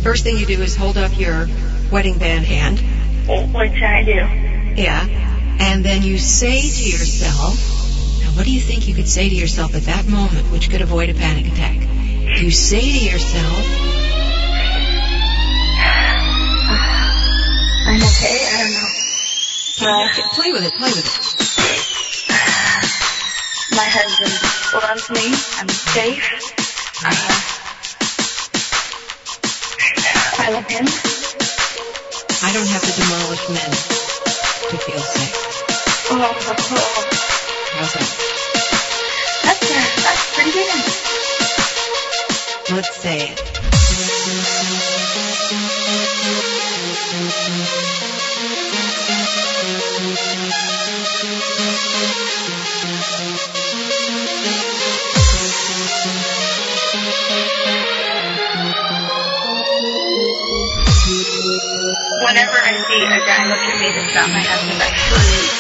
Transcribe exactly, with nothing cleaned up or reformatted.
First thing you do is hold up your wedding band hand. Which I do. Yeah. And then you say to yourself, now what do you think you could say to yourself at that moment which could avoid a panic attack? You say to yourself, I'm okay, I don't know. Uh, play with it, play with it. My husband loves me. I'm safe. Uh, I love him. I don't have to demolish men to feel safe. Oh, oh, oh. How's that? That's, uh, that's pretty good. Let's say it. Whenever I see a guy look at me that's not my husband, I freeze.